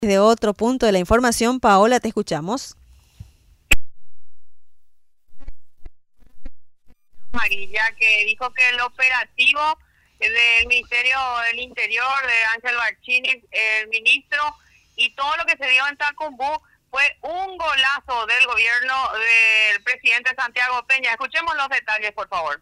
Desde otro punto de la información, Paola, te escuchamos. Amarilla, que dijo que el operativo del Ministerio del Interior de Ángel Barcini, el ministro, y todo lo que se dio en Tacumbú fue un golazo del gobierno del presidente Santiago Peña. Escuchemos los detalles, por favor.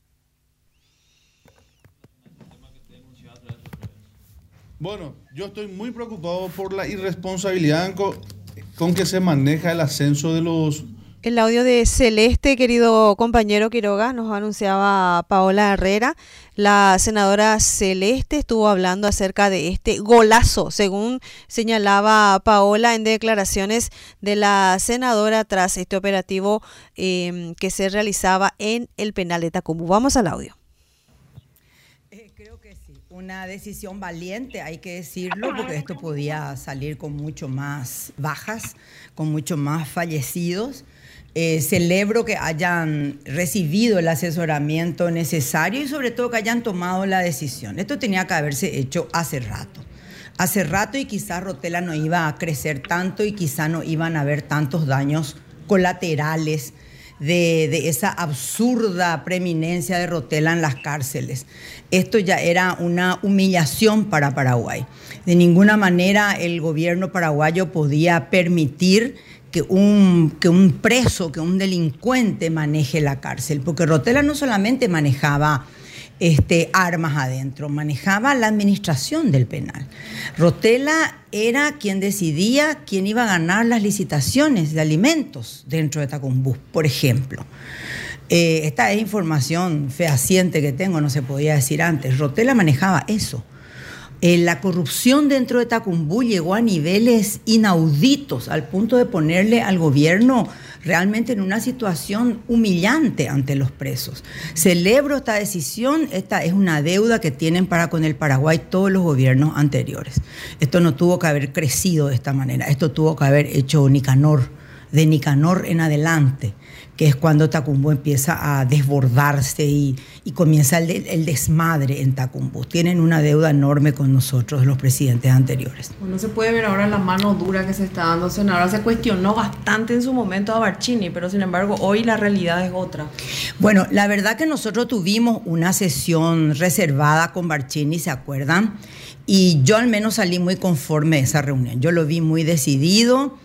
Bueno, yo estoy muy preocupado por la irresponsabilidad con que se maneja el ascenso de los... El audio de Celeste, querido compañero Quiroga, nos anunciaba Paola Herrera. La senadora Celeste estuvo hablando acerca de este golazo, según señalaba Paola en declaraciones de la senadora tras este operativo que se realizaba en el penal de Tacumbú. Vamos al audio. Creo que sí, una decisión valiente, hay que decirlo, porque esto podía salir con mucho más bajas, con mucho más fallecidos. Celebro que hayan recibido el asesoramiento necesario y sobre todo que hayan tomado la decisión. Esto tenía que haberse hecho hace rato y quizás Rotela no iba a crecer tanto y quizás no iban a haber tantos daños colaterales de esa absurda preeminencia de Rotela en las cárceles. Esto ya era una humillación para Paraguay. De ninguna manera el gobierno paraguayo podía permitir que un preso, que un delincuente maneje la cárcel, porque Rotela no solamente manejaba armas adentro, manejaba la administración del penal. Rotela era quien decidía quién iba a ganar las licitaciones de alimentos dentro de Tacumbú, por ejemplo. Esta es información fehaciente que tengo, no se podía decir antes. Rotela manejaba eso. La corrupción dentro de Tacumbú llegó a niveles inauditos, al punto de ponerle al gobierno realmente en una situación humillante ante los presos. Celebro esta decisión, esta es una deuda que tienen para con el Paraguay todos los gobiernos anteriores. Esto no tuvo que haber crecido de esta manera, esto tuvo que haber hecho Nicanor, de Nicanor en adelante, que es cuando Tacumbú empieza a desbordarse y comienza el desmadre en Tacumbú. Tienen una deuda enorme con nosotros, los presidentes anteriores. Bueno, se puede ver ahora la mano dura que se está dando. Senadora, se cuestionó bastante en su momento a Barcini, pero sin embargo hoy la realidad es otra. Bueno, la verdad que nosotros tuvimos una sesión reservada con Barcini, ¿se acuerdan? Y yo al menos salí muy conforme de esa reunión. Yo lo vi muy decidido,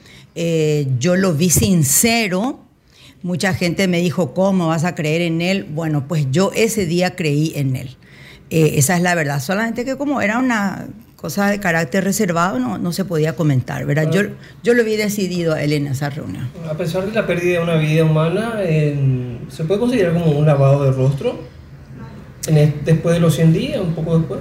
yo lo vi sincero. Mucha gente me dijo, ¿cómo vas a creer en él? Bueno, pues yo ese día creí en él. Esa es la verdad. Solamente que como era una cosa de carácter reservado, no se podía comentar, ¿verdad? Yo lo vi decidido a él en esa reunión. A pesar de la pérdida de una vida humana, ¿se puede considerar como un lavado de rostro? Después de los 100 días, un poco después.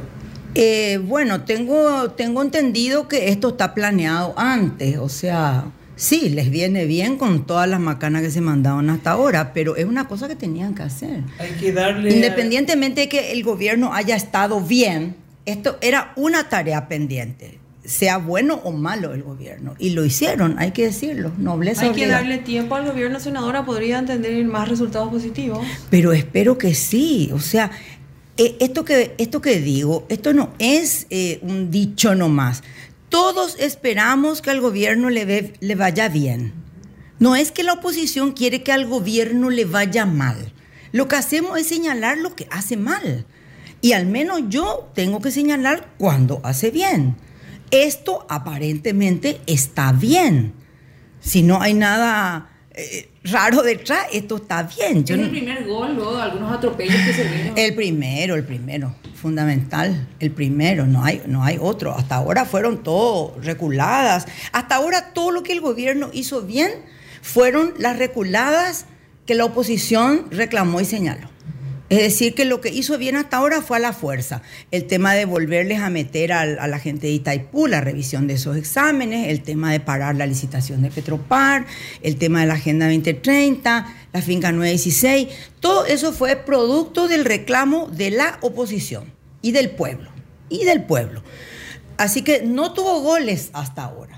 Bueno, tengo entendido que esto está planeado antes, o sea... Sí, les viene bien con todas las macanas que se mandaron hasta ahora, pero es una cosa que tenían que hacer. Hay que darle... Independientemente de que el gobierno haya estado bien, esto era una tarea pendiente, sea bueno o malo el gobierno. Y lo hicieron, hay que decirlo, nobleza obliga. Hay que darle darle tiempo al gobierno, senadora, podría tener más resultados positivos. Pero espero que sí, o sea... Esto que digo, esto no es un dicho nomás. Todos esperamos que al gobierno le vaya bien. No es que la oposición quiere que al gobierno le vaya mal. Lo que hacemos es señalar lo que hace mal. Y al menos yo tengo que señalar cuando hace bien. Esto aparentemente está bien. Si no hay nada raro detrás, esto está bien. ¿Es el primer gol luego de algunos atropellos que se vieron? El primero, fundamental, el primero, no hay otro. Hasta ahora fueron todo reculadas. Hasta ahora todo lo que el gobierno hizo bien fueron las reculadas que la oposición reclamó y señaló. Es decir, que lo que hizo bien hasta ahora fue a la fuerza. El tema de volverles a meter a la gente de Itaipú, la revisión de esos exámenes, el tema de parar la licitación de Petropar, el tema de la Agenda 2030, la finca 916, todo eso fue producto del reclamo de la oposición y del pueblo. Así que no tuvo goles hasta ahora.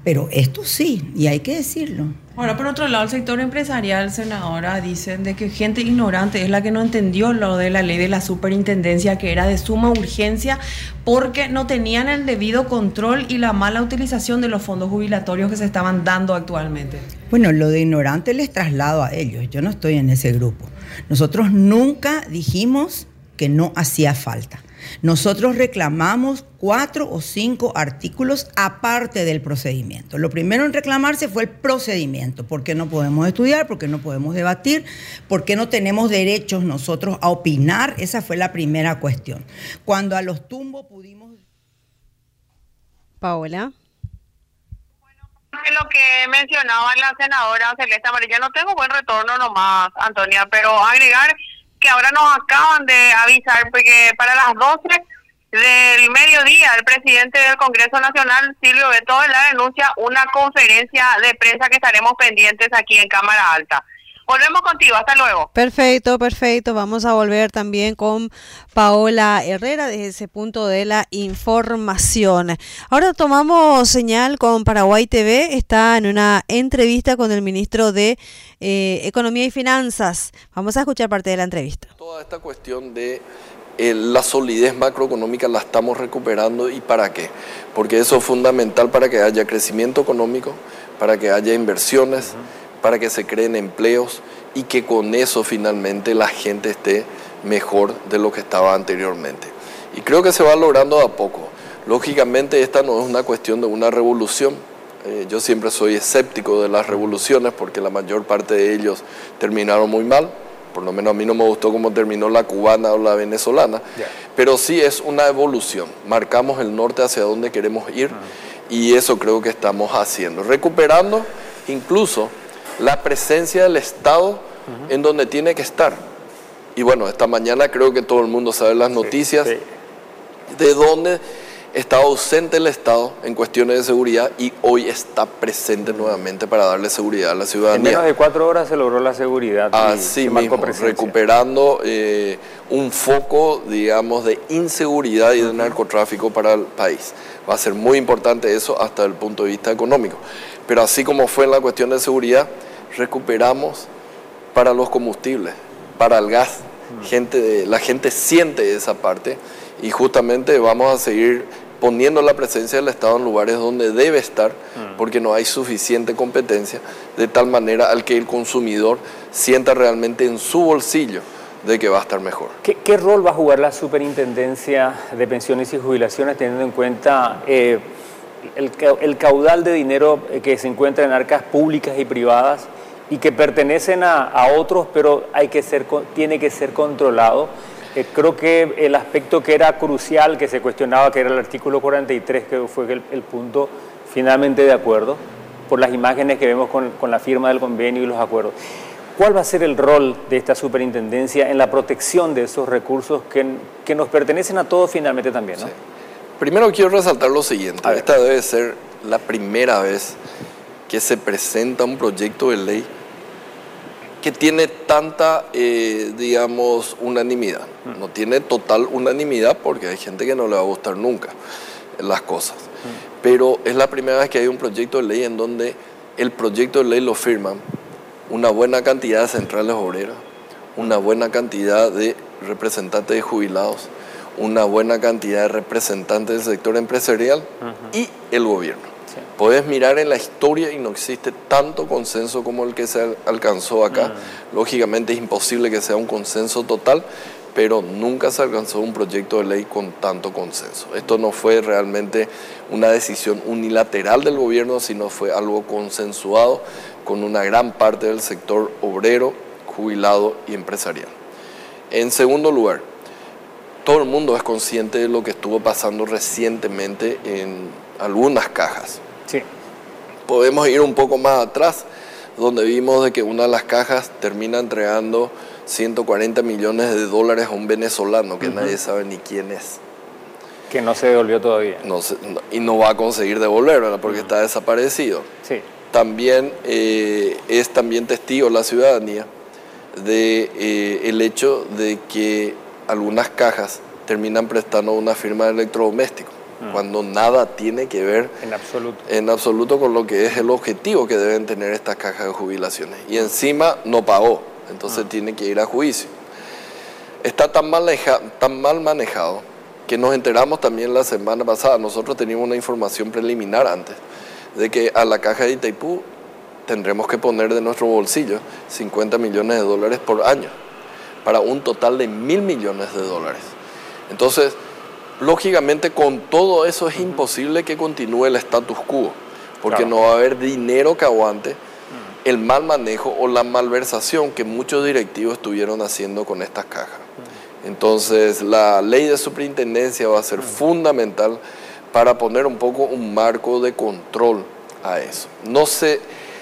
Pero esto sí, y hay que decirlo. Ahora, por otro lado, el sector empresarial, senadora, dicen de que gente ignorante es la que no entendió lo de la ley de la superintendencia, que era de suma urgencia, porque no tenían el debido control y la mala utilización de los fondos jubilatorios que se estaban dando actualmente. Bueno, lo de ignorante les traslado a ellos. Yo no estoy en ese grupo. Nosotros nunca dijimos que no hacía falta. Nosotros reclamamos 4 o 5 artículos aparte del procedimiento. Lo primero en reclamarse fue el procedimiento. ¿Por qué no podemos estudiar? ¿Por qué no podemos debatir? ¿Por qué no tenemos derechos nosotros a opinar? Esa fue la primera cuestión. Cuando a los tumbos pudimos... Paola. Lo que mencionaba la senadora Celeste Amarilla, no tengo buen retorno nomás, Antonia, pero agregar que ahora nos acaban de avisar porque para las 12 del mediodía el presidente del Congreso Nacional, Silvio Beto, la denuncia una conferencia de prensa que estaremos pendientes aquí en Cámara Alta. Volvemos contigo, hasta luego. Perfecto, perfecto. Vamos a volver también con Paola Herrera desde ese punto de la información. Ahora tomamos señal con Paraguay TV. Está en una entrevista con el ministro de Economía y Finanzas. Vamos a escuchar parte de la entrevista. Toda esta cuestión de la solidez macroeconómica la estamos recuperando. ¿Y para qué? Porque eso es fundamental para que haya crecimiento económico, para que haya inversiones, para que se creen empleos y que con eso finalmente la gente esté mejor de lo que estaba anteriormente. Y creo que se va logrando de a poco. Lógicamente esta no es una cuestión de una revolución. Yo siempre soy escéptico de las revoluciones porque la mayor parte de ellos terminaron muy mal. Por lo menos a mí no me gustó cómo terminó la cubana o la venezolana. Pero sí es una evolución. Marcamos el norte hacia donde queremos ir y eso creo que estamos haciendo. Recuperando incluso la presencia del Estado en donde tiene que estar. Y bueno, esta mañana creo que todo el mundo sabe las noticias de dónde está ausente el Estado en cuestiones de seguridad y hoy está presente nuevamente para darle seguridad a la ciudadanía. En menos de 4 horas se logró la seguridad. Así mismo, recuperando un foco, digamos, de inseguridad y de narcotráfico para el país. Va a ser muy importante eso hasta el punto de vista económico. Pero así como fue en la cuestión de seguridad, recuperamos para los combustibles, para el gas. La gente siente esa parte y justamente vamos a seguir poniendo la presencia del Estado en lugares donde debe estar, porque no hay suficiente competencia, de tal manera al que el consumidor sienta realmente en su bolsillo de que va a estar mejor. ¿Qué rol va a jugar la Superintendencia de Pensiones y Jubilaciones teniendo en cuenta el caudal de dinero que se encuentra en arcas públicas y privadas y que pertenecen a otros, pero tiene que ser controlado? Creo que el aspecto que era crucial, que se cuestionaba, que era el artículo 43, que fue el punto finalmente de acuerdo, por las imágenes que vemos con la firma del convenio y los acuerdos. ¿Cuál va a ser el rol de esta superintendencia en la protección de esos recursos que nos pertenecen a todos finalmente también, ¿no? Sí. Primero quiero resaltar lo siguiente. Esta debe ser la primera vez que se presenta un proyecto de ley que tiene tanta, digamos, unanimidad. No tiene total unanimidad porque hay gente que no le va a gustar nunca las cosas. Pero es la primera vez que hay un proyecto de ley en donde el proyecto de ley lo firman una buena cantidad de centrales obreras, una buena cantidad de representantes de jubilados, una buena cantidad de representantes del sector empresarial y el gobierno. Sí. Podés mirar en la historia y no existe tanto consenso como el que se alcanzó acá. Lógicamente es imposible que sea un consenso total, pero nunca se alcanzó un proyecto de ley con tanto consenso. Esto no fue realmente una decisión unilateral del gobierno, sino fue algo consensuado con una gran parte del sector obrero, jubilado y empresarial. En segundo lugar, todo el mundo es consciente de lo que estuvo pasando recientemente en algunas cajas. Sí. Podemos ir un poco más atrás, donde vimos de que una de las cajas termina entregando 140 millones de dólares a un venezolano que nadie sabe ni quién es. Que no se devolvió todavía. Y no va a conseguir devolver, ¿verdad? Porque está desaparecido. Sí. También es también testigo la ciudadanía de el hecho de que algunas cajas terminan prestando una firma de electrodomésticos. cuando nada tiene que ver en absoluto con lo que es el objetivo que deben tener estas cajas de jubilaciones. Y encima no pagó, entonces tiene que ir a juicio. Está tan mal manejado que nos enteramos también la semana pasada. Nosotros teníamos una información preliminar antes de que a la caja de Itaipú tendremos que poner de nuestro bolsillo 50 millones de dólares por año, para un total de 1.000 millones de dólares. Entonces, lógicamente, con todo eso es imposible que continúe el status quo, porque no va a haber dinero que aguante el mal manejo o la malversación que muchos directivos estuvieron haciendo con estas cajas. Entonces, la ley de superintendencia va a ser fundamental para poner un poco un marco de control a eso. No se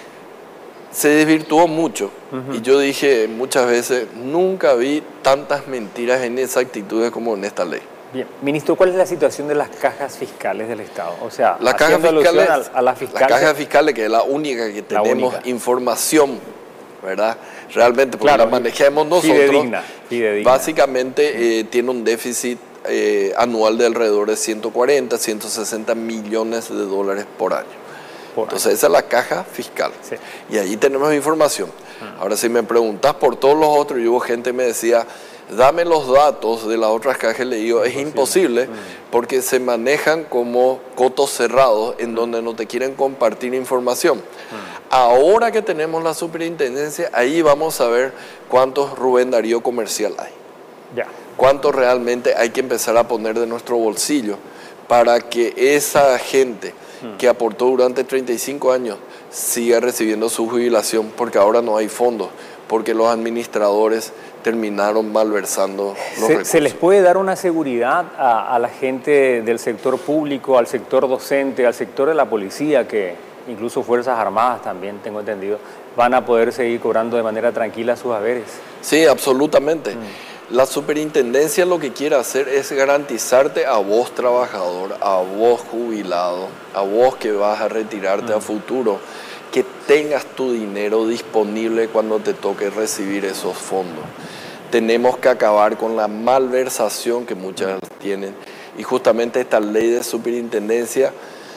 desvirtuó mucho, y yo dije muchas veces, nunca vi tantas mentiras en inexactitudes como en esta ley. Bien, ministro, ¿cuál es la situación de las cajas fiscales del Estado? O sea, la caja fiscales, a la caja fiscales, que es la única que tenemos información, ¿verdad? Realmente, porque la manejamos nosotros, fidedigna. Básicamente tiene un déficit anual de alrededor de 140, 160 millones de dólares por año. Entonces esa es la caja fiscal. Sí. Y ahí tenemos información. Ahora, si me preguntas por todos los otros, yo hubo gente que me decía, dame los datos de las otras cajas, le digo, es imposible porque se manejan como cotos cerrados en donde no te quieren compartir información. Ahora que tenemos la superintendencia, ahí vamos a ver cuántos Rubén Darío comercial hay. Ya. Cuánto realmente hay que empezar a poner de nuestro bolsillo para que esa gente que aportó durante 35 años siga recibiendo su jubilación, porque ahora no hay fondos, porque los administradores terminaron malversando los recursos. ¿Se les puede dar una seguridad a la gente del sector público, al sector docente, al sector de la policía, que incluso Fuerzas Armadas también, tengo entendido, van a poder seguir cobrando de manera tranquila sus haberes? Sí, absolutamente. La superintendencia lo que quiere hacer es garantizarte a vos trabajador, a vos jubilado, a vos que vas a retirarte a futuro, que tengas tu dinero disponible cuando te toque recibir esos fondos. Tenemos que acabar con la malversación que muchas tienen, y justamente esta ley de superintendencia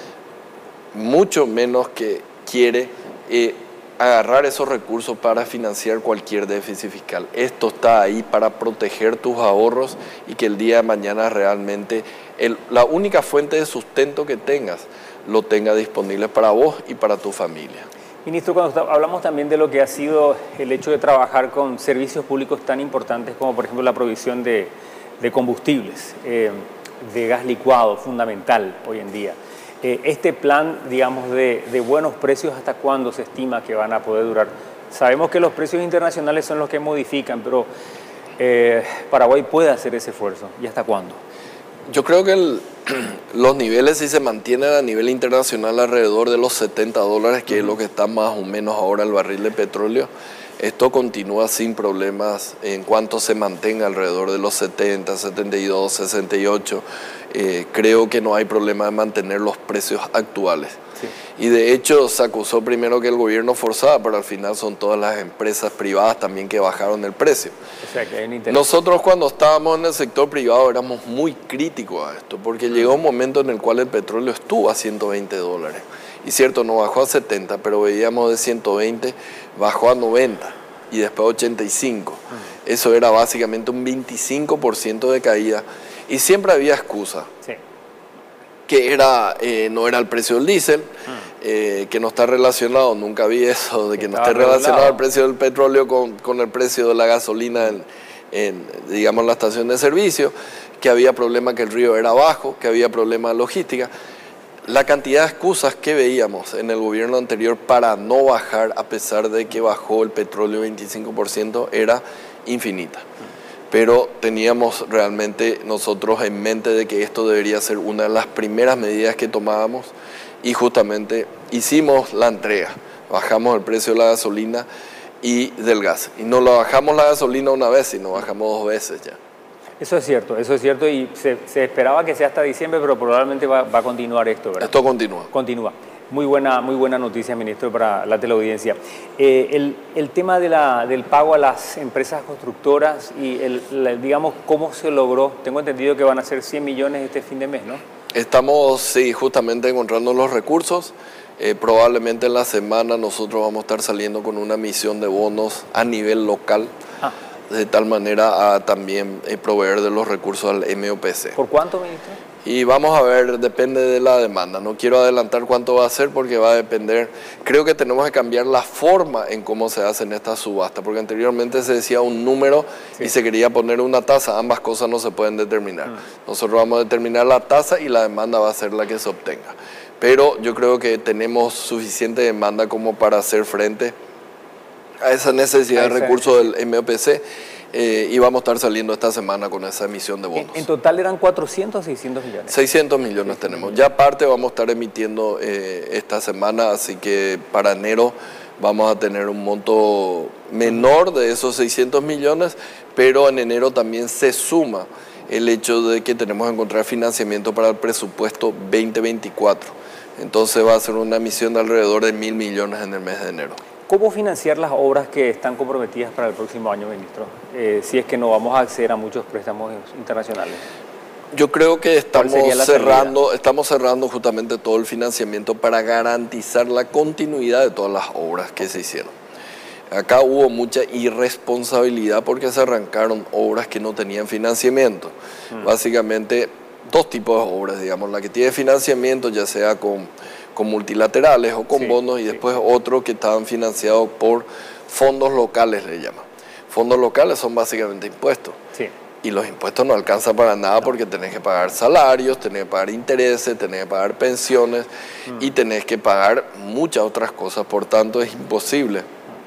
mucho menos que quiere agarrar esos recursos para financiar cualquier déficit fiscal. Esto está ahí para proteger tus ahorros y que el día de mañana realmente la única fuente de sustento que tengas lo tenga disponible para vos y para tu familia. Ministro, cuando hablamos también de lo que ha sido el hecho de trabajar con servicios públicos tan importantes como por ejemplo la provisión de combustibles, de gas licuado, fundamental hoy en día. Este plan, digamos, de buenos precios, ¿hasta cuándo se estima que van a poder durar? Sabemos que los precios internacionales son los que modifican, pero Paraguay puede hacer ese esfuerzo. ¿Y hasta cuándo? Yo creo que los niveles, si se mantienen a nivel internacional alrededor de los 70 dólares, que es lo que está más o menos ahora el barril de petróleo, esto continúa sin problemas en cuanto se mantenga alrededor de los 70, 72, 68. Creo que no hay problema de mantener los precios actuales. Sí. Y de hecho se acusó primero que el gobierno forzaba, pero al final son todas las empresas privadas también que bajaron el precio. O sea, que hay un interés. Nosotros cuando estábamos en el sector privado éramos muy críticos a esto, porque llegó un momento en el cual el petróleo estuvo a 120 dólares. Y cierto, no bajó a 70, pero veíamos de 120, bajó a 90 y después a 85. Eso era básicamente un 25% de caída. Y siempre había excusa, sí, que era, no era el precio del diésel, que no está relacionado, nunca vi eso, de que no esté relacionado el precio del petróleo con el precio de la gasolina en digamos, la estación de servicio, que había problema que el río era bajo, que había problema de logística. La cantidad de excusas que veíamos en el gobierno anterior para no bajar, a pesar de que bajó el petróleo 25%, era infinita. Pero teníamos realmente nosotros en mente de que esto debería ser una de las primeras medidas que tomábamos, y justamente hicimos la entrega. Bajamos el precio de la gasolina y del gas. Y no lo bajamos la gasolina una vez, sino bajamos 2 veces ya. Eso es cierto, y se esperaba que sea hasta diciembre, pero probablemente va a continuar esto, ¿verdad? Esto continúa. Continúa. Muy buena noticia, ministro, para la teleaudiencia. El tema del pago a las empresas constructoras y digamos, cómo se logró. Tengo entendido que van a ser 100 millones este fin de mes, ¿no? Estamos, sí, justamente encontrando los recursos. Probablemente en la semana nosotros vamos a estar saliendo con una emisión de bonos a nivel local, de tal manera a también proveer de los recursos al MOPC. ¿Por cuánto, ministro? Y vamos a ver, depende de la demanda. No quiero adelantar cuánto va a ser porque va a depender. Creo que tenemos que cambiar la forma en cómo se hacen estas subastas, porque anteriormente se decía un número y se quería poner una tasa. Ambas cosas no se pueden determinar. Nosotros vamos a determinar la tasa y la demanda va a ser la que se obtenga. Pero yo creo que tenemos suficiente demanda como para hacer frente a esa necesidad de recursos del MOPC. Y vamos a estar saliendo esta semana con esa emisión de bonos. En total eran 400 o 600 millones. 600 millones tenemos. Ya aparte vamos a estar emitiendo esta semana, así que para enero vamos a tener un monto menor de esos 600 millones, pero en enero también se suma el hecho de que tenemos que encontrar financiamiento para el presupuesto 2024. Entonces va a ser una emisión de alrededor de 1.000 millones en el mes de enero. ¿Cómo financiar las obras que están comprometidas para el próximo año, ministro? Si es que no vamos a acceder a muchos préstamos internacionales. Yo creo que estamos cerrando justamente todo el financiamiento para garantizar la continuidad de todas las obras que se hicieron. Acá hubo mucha irresponsabilidad porque se arrancaron obras que no tenían financiamiento. Básicamente, dos tipos de obras, digamos, la que tiene financiamiento, ya sea con multilaterales o con bonos, y después otro que estaban financiados por fondos locales, le llaman. Fondos locales son básicamente impuestos. Y los impuestos no alcanzan para nada porque tenés que pagar salarios, tenés que pagar intereses, tenés que pagar pensiones y tenés que pagar muchas otras cosas. Por tanto, es imposible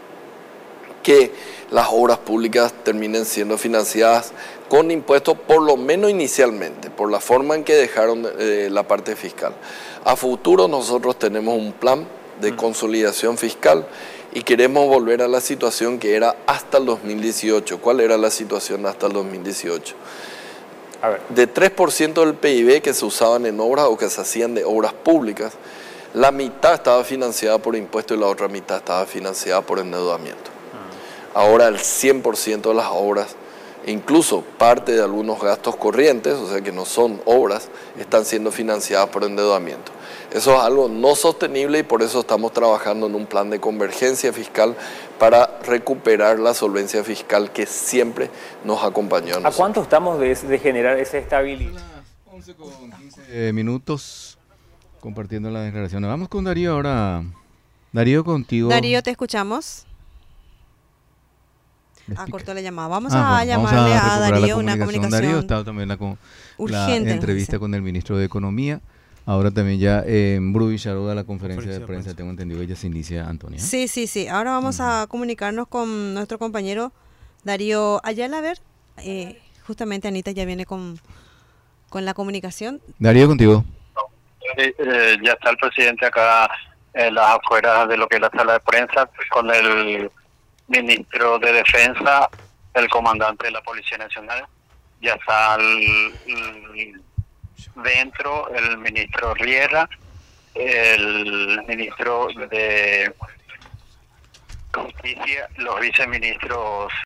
que las obras públicas terminen siendo financiadas con impuestos, por lo menos inicialmente, por la forma en que dejaron la parte fiscal. A futuro nosotros tenemos un plan de consolidación fiscal y queremos volver a la situación que era hasta el 2018. ¿Cuál era la situación hasta el 2018? A ver. De 3% del PIB que se usaban en obras o que se hacían de obras públicas, la mitad estaba financiada por impuestos y la otra mitad estaba financiada por endeudamiento. Ahora el 100% de las obras, incluso parte de algunos gastos corrientes, o sea que no son obras, están siendo financiadas por endeudamiento. Eso es algo no sostenible y por eso estamos trabajando en un plan de convergencia fiscal para recuperar la solvencia fiscal que siempre nos acompañó a nosotros. ¿A cuánto estamos de generar esa estabilidad? 11:15 minutos compartiendo las declaraciones. Vamos con Darío ahora. Darío, contigo. Darío, te escuchamos. Cortó la llamada. Vamos a llamarle a Darío una comunicación. Darío estaba también la entrevista con el ministro de Economía. Ahora también ya en Bru Villarroda, la conferencia de prensa, tengo entendido que ya se inicia, Antonia. Sí. Ahora vamos a comunicarnos con nuestro compañero Darío Ayala. A ver, justamente Anita ya viene con la comunicación. Darío, contigo. Ya está el presidente acá en las afueras de lo que es la sala de prensa con el ministro de Defensa, el comandante de la Policía Nacional. Ya está dentro el ministro Riera, el ministro de Justicia, los viceministros